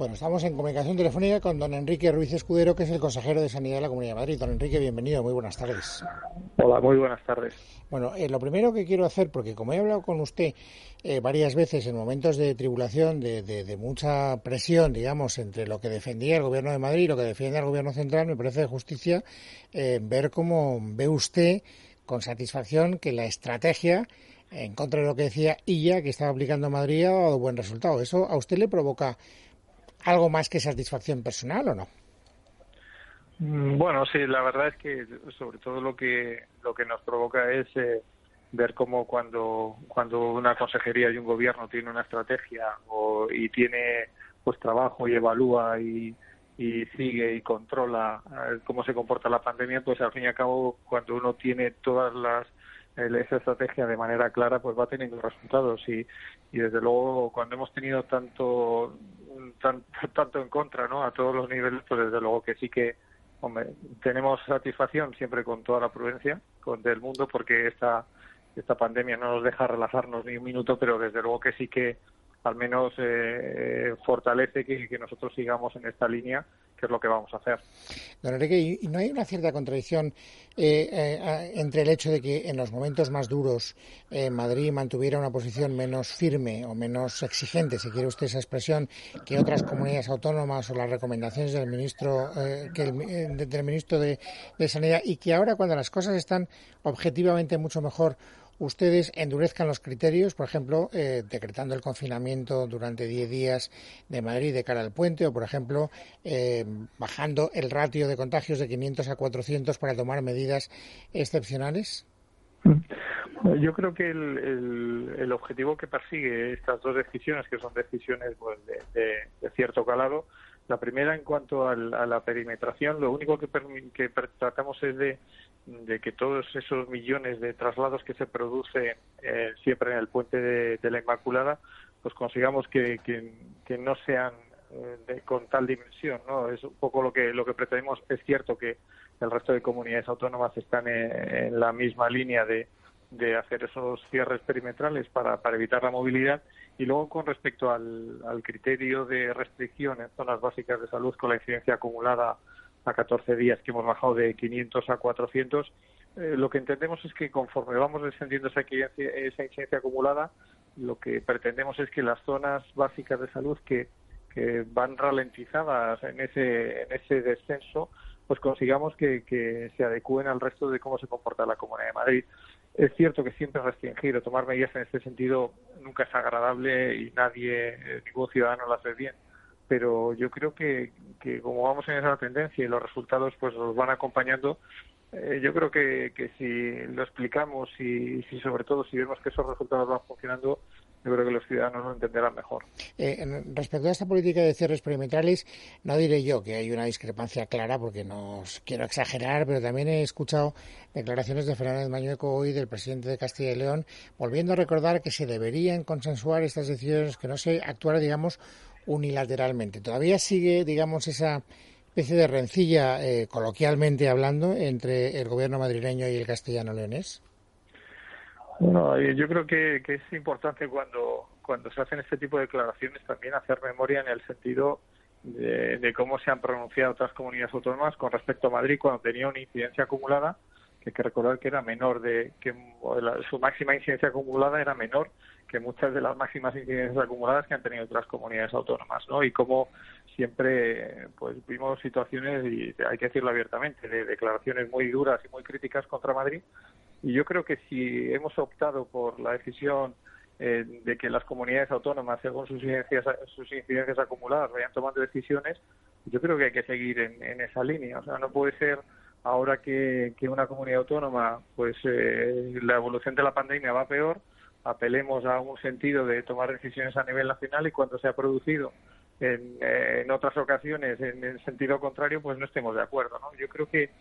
Bueno, estamos en comunicación telefónica con don Enrique Ruiz Escudero, que es el consejero de Sanidad de la Comunidad de Madrid. Don Enrique, bienvenido, muy buenas tardes. Hola, muy buenas tardes. Bueno, lo primero que quiero hacer, porque como he hablado con usted varias veces en momentos de tribulación, de mucha presión, digamos, entre lo que defendía el Gobierno de Madrid y lo que defiende el Gobierno central, me parece de justicia ver cómo ve usted con satisfacción que la estrategia, en contra de lo que decía Illa, que estaba aplicando Madrid, ha dado buen resultado. ¿Eso a usted le provoca algo más que satisfacción personal o no? Bueno, sí, la verdad es que sobre todo lo que nos provoca es ver cómo cuando una consejería y un gobierno tiene una estrategia y tiene pues trabajo y evalúa y sigue y controla cómo se comporta la pandemia, pues al fin y al cabo cuando uno tiene todas esa estrategia de manera clara, pues va teniendo resultados y desde luego cuando hemos tenido tanto en contra, ¿no?, a todos los niveles, pues desde luego que sí que, hombre, tenemos satisfacción siempre con toda la prudencia del mundo, porque esta pandemia no nos deja relajarnos ni un minuto, pero desde luego que sí que al menos fortalece que nosotros sigamos en esta línea, que es lo que vamos a hacer. Don Enrique, ¿y no hay una cierta contradicción entre el hecho de que en los momentos más duros Madrid mantuviera una posición menos firme o menos exigente, si quiere usted esa expresión, que otras comunidades autónomas o las recomendaciones del ministro del ministro de Sanidad, y que ahora, cuando las cosas están objetivamente mucho mejor, ustedes endurezcan los criterios, por ejemplo, decretando el confinamiento durante 10 días de Madrid de cara al puente, o, por ejemplo, bajando el ratio de contagios de 500 a 400 para tomar medidas excepcionales? Yo creo que el objetivo que persigue estas dos decisiones, que son decisiones pues, de cierto calado, la primera, en cuanto a la perimetración, lo único que tratamos es de que todos esos millones de traslados que se producen siempre en el puente de la Inmaculada, pues consigamos que no sean con tal dimensión, ¿no? Es un poco lo que pretendemos. Es cierto que el resto de comunidades autónomas están en la misma línea de hacer esos cierres perimetrales para evitar la movilidad. Y luego, con respecto al criterio de restricción en zonas básicas de salud, con la incidencia acumulada a 14 días, que hemos bajado de 500 a 400, lo que entendemos es que conforme vamos descendiendo esa incidencia acumulada, lo que pretendemos es que las zonas básicas de salud que van ralentizadas en ese descenso, pues consigamos que se adecúen al resto de cómo se comporta la Comunidad de Madrid. Es cierto que siempre restringir o tomar medidas en este sentido nunca es agradable y ningún ciudadano lo hace bien, pero yo creo que como vamos en esa tendencia y los resultados pues nos van acompañando, yo creo que si lo explicamos y sobre todo si vemos que esos resultados van funcionando, yo creo que los ciudadanos lo entenderán mejor. Respecto a esta política de cierres perimetrales, no diré yo que hay una discrepancia clara, porque no quiero exagerar, pero también he escuchado declaraciones de Fernández Mañueco hoy, del presidente de Castilla y León, volviendo a recordar que se deberían consensuar estas decisiones, que no se actuara, digamos, unilateralmente. Todavía sigue, digamos, esa especie de rencilla, coloquialmente hablando, entre el gobierno madrileño y el castellano-leonés. Bueno, yo creo que es importante cuando se hacen este tipo de declaraciones también hacer memoria en el sentido de cómo se han pronunciado otras comunidades autónomas con respecto a Madrid cuando tenía una incidencia acumulada, que hay que recordar que era menor, su máxima incidencia acumulada era menor que muchas de las máximas incidencias acumuladas que han tenido otras comunidades autónomas, ¿no? Y como siempre pues vimos situaciones, y hay que decirlo abiertamente, de declaraciones muy duras y muy críticas contra Madrid. Y yo creo que si hemos optado por la decisión de que las comunidades autónomas, según sus incidencias acumuladas, vayan tomando decisiones, yo creo que hay que seguir en esa línea. O sea, no puede ser ahora que una comunidad autónoma, pues la evolución de la pandemia va peor, apelemos a un sentido de tomar decisiones a nivel nacional, y cuando se ha producido en otras ocasiones en el sentido contrario, pues no estemos de acuerdo, ¿no? Yo creo que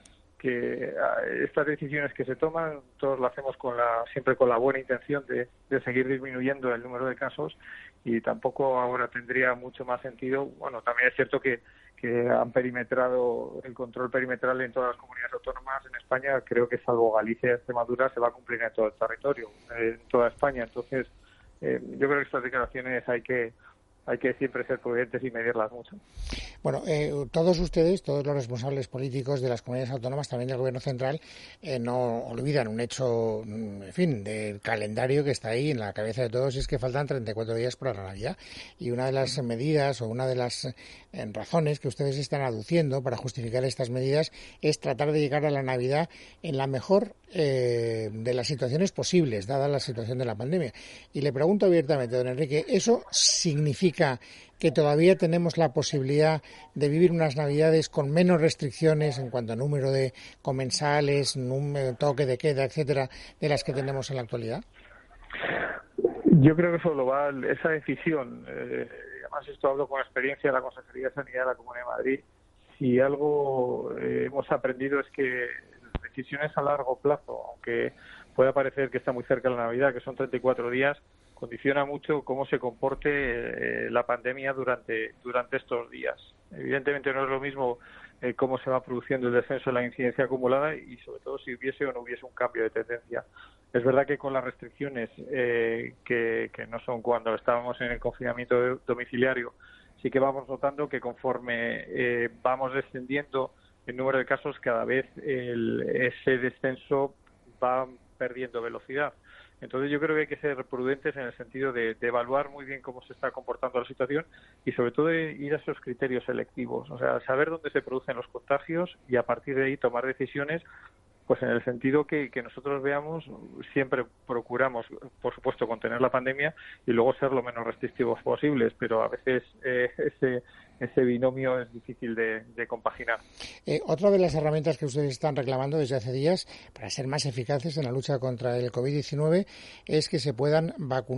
estas decisiones que se toman, todos lo hacemos siempre con la buena intención de seguir disminuyendo el número de casos, y tampoco ahora tendría mucho más sentido. Bueno, también es cierto que han perimetrado el control perimetral en todas las comunidades autónomas en España. Creo que salvo Galicia y Extremadura se va a cumplir en todo el territorio, en toda España. Entonces, yo creo que estas declaraciones hay que hay que siempre ser prudentes y medirlas mucho. Bueno, todos ustedes, todos los responsables políticos de las comunidades autónomas, también del Gobierno central, no olvidan un hecho, en fin, del calendario que está ahí en la cabeza de todos, y es que faltan 34 días para la Navidad. Y una de las medidas o una de las razones que ustedes están aduciendo para justificar estas medidas es tratar de llegar a la Navidad en la mejor de las situaciones posibles, dada la situación de la pandemia. Y le pregunto abiertamente, don Enrique, ¿eso significa que todavía tenemos la posibilidad de vivir unas Navidades con menos restricciones en cuanto a número de comensales, toque de queda, etcétera, de las que tenemos en la actualidad? Yo creo que eso lo va, esa decisión, además esto hablo con experiencia de la Consejería de Sanidad de la Comunidad de Madrid, si algo hemos aprendido es que decisiones a largo plazo, aunque pueda parecer que está muy cerca de la Navidad, que son 34 días, condiciona mucho cómo se comporte la pandemia durante estos días. Evidentemente no es lo mismo cómo se va produciendo el descenso de la incidencia acumulada y sobre todo si hubiese o no hubiese un cambio de tendencia. Es verdad que con las restricciones que no son cuando estábamos en el confinamiento domiciliario, sí que vamos notando que conforme vamos descendiendo el número de casos, cada vez ese descenso va perdiendo velocidad. Entonces yo creo que hay que ser prudentes en el sentido de evaluar muy bien cómo se está comportando la situación y sobre todo de ir a esos criterios selectivos, o sea, saber dónde se producen los contagios y a partir de ahí tomar decisiones, pues en el sentido que nosotros veamos, siempre procuramos, por supuesto, contener la pandemia y luego ser lo menos restrictivos posibles, pero a veces ese binomio es difícil de compaginar. Otra de las herramientas que ustedes están reclamando desde hace días para ser más eficaces en la lucha contra el COVID-19 es que se puedan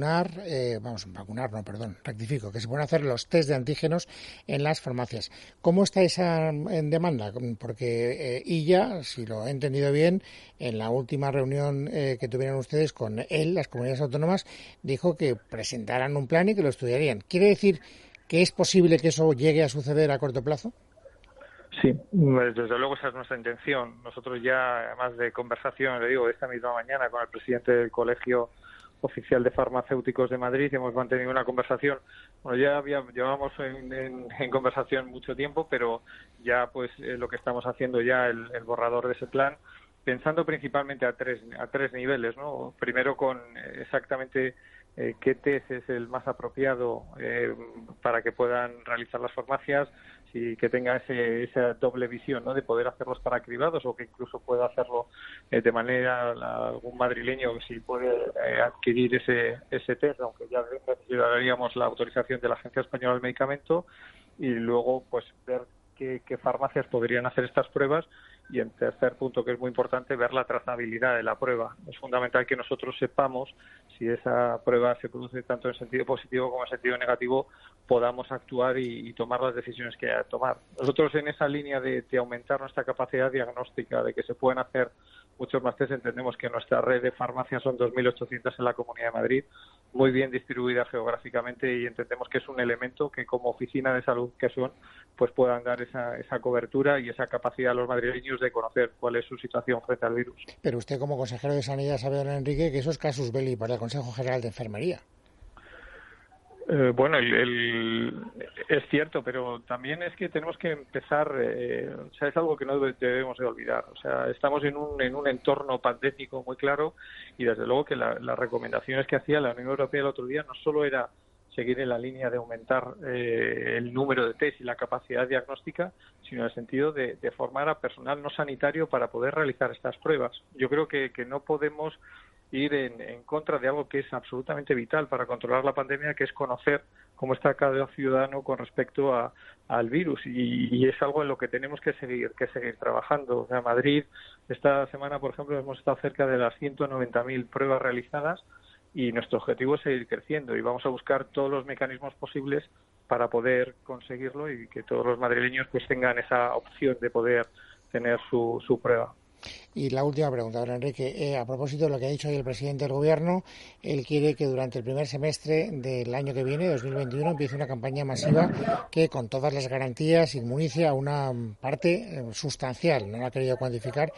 rectifico, que se puedan hacer los test de antígenos en las farmacias. ¿Cómo está esa demanda? Porque ella, si lo he entendido bien, en la última reunión que tuvieron ustedes con las comunidades autónomas, dijo que presentaran un plan y que lo estudiarían. ¿Quiere decir que es posible que eso llegue a suceder a corto plazo? Sí, desde luego esa es nuestra intención. Nosotros ya, además de conversación, le digo, esta misma mañana con el presidente del Colegio Oficial de Farmacéuticos de Madrid hemos mantenido una conversación. Bueno, llevamos en conversación mucho tiempo, pero ya pues lo que estamos haciendo ya el borrador de ese plan, pensando principalmente a tres niveles, ¿no? Primero con exactamente qué test es el más apropiado para que puedan realizar las farmacias, y que tenga esa doble visión, ¿no? De poder hacerlos para cribados o que incluso pueda hacerlo de manera algún madrileño si puede adquirir ese test, aunque ya necesitaríamos la autorización de la Agencia Española del Medicamento, y luego pues ver qué farmacias podrían hacer estas pruebas. Y en tercer punto, que es muy importante, ver la trazabilidad de la prueba. Es fundamental que nosotros sepamos si esa prueba se produce tanto en sentido positivo como en sentido negativo, podamos actuar y tomar las decisiones que haya que tomar. Nosotros en esa línea de aumentar nuestra capacidad diagnóstica, de que se pueden hacer muchos más test, entendemos que nuestra red de farmacias son 2.800 en la Comunidad de Madrid, muy bien distribuidas geográficamente, y entendemos que es un elemento que como oficina de salud que son, pues puedan dar esa cobertura y esa capacidad a los madrileños de conocer cuál es su situación frente al virus. Pero usted como consejero de Sanidad sabe, don Enrique, que eso es casus belli para el Consejo General de Enfermería. Bueno, es cierto, pero también es que tenemos que empezar, o sea, es algo que no debemos de olvidar. O sea, estamos en un entorno pandémico muy claro, y desde luego que las recomendaciones que hacía la Unión Europea el otro día no solo era seguir en la línea de aumentar el número de test y la capacidad diagnóstica, sino en el sentido de formar a personal no sanitario para poder realizar estas pruebas. Yo creo que no podemos ir en contra de algo que es absolutamente vital para controlar la pandemia, que es conocer cómo está cada ciudadano con respecto al virus, y es algo en lo que tenemos que seguir trabajando. O sea, Madrid, esta semana, por ejemplo, hemos estado cerca de las 190.000 pruebas realizadas, y nuestro objetivo es seguir creciendo, y vamos a buscar todos los mecanismos posibles para poder conseguirlo y que todos los madrileños pues tengan esa opción de poder tener su prueba. Y la última pregunta, don Enrique, a propósito de lo que ha dicho hoy el presidente del Gobierno, él quiere que durante el primer semestre del año que viene, 2021, empiece una campaña masiva que, con todas las garantías, inmunice a una parte sustancial, no la ha querido cuantificar,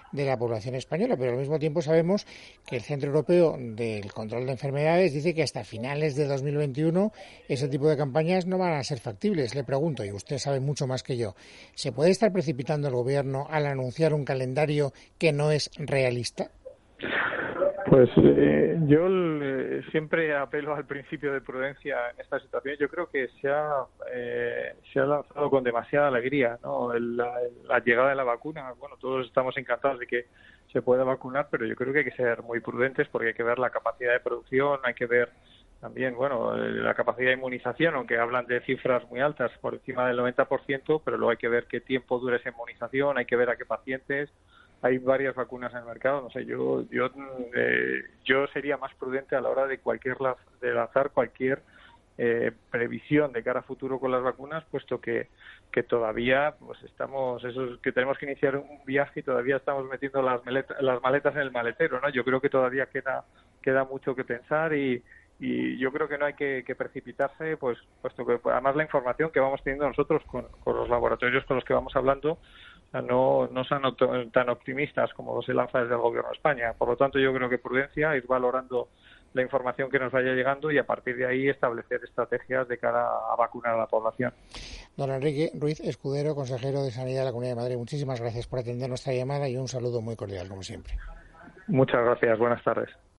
de la población española, pero al mismo tiempo sabemos que el Centro Europeo del Control de Enfermedades dice que hasta finales de 2021 ese tipo de campañas no van a ser factibles. Le pregunto, y usted sabe mucho más que yo, ¿se puede estar precipitando el Gobierno al anunciar un calendario que no es realista? Pues yo siempre apelo al principio de prudencia en esta situación. Yo creo que se ha lanzado con demasiada alegría, ¿no? La llegada de la vacuna. Bueno, todos estamos encantados de que se pueda vacunar, pero yo creo que hay que ser muy prudentes porque hay que ver la capacidad de producción, hay que ver también, bueno, la capacidad de inmunización, aunque hablan de cifras muy altas, por encima del 90%, pero luego hay que ver qué tiempo dura esa inmunización, hay que ver a qué pacientes. Hay varias vacunas en el mercado, no sé, yo sería más prudente a la hora de lanzar cualquier previsión de cara a futuro con las vacunas, puesto que todavía pues que tenemos que iniciar un viaje y todavía estamos metiendo las maletas en el maletero, ¿no? Yo creo que todavía queda mucho que pensar y yo creo que no hay que precipitarse, pues puesto que además la información que vamos teniendo nosotros con los laboratorios con los que vamos hablando no son tan optimistas como se lanza desde el Gobierno de España. Por lo tanto, yo creo que prudencia, ir valorando la información que nos vaya llegando y a partir de ahí establecer estrategias de cara a vacunar a la población. Don Enrique Ruiz Escudero, consejero de Sanidad de la Comunidad de Madrid, muchísimas gracias por atender nuestra llamada y un saludo muy cordial, como siempre. Muchas gracias. Buenas tardes.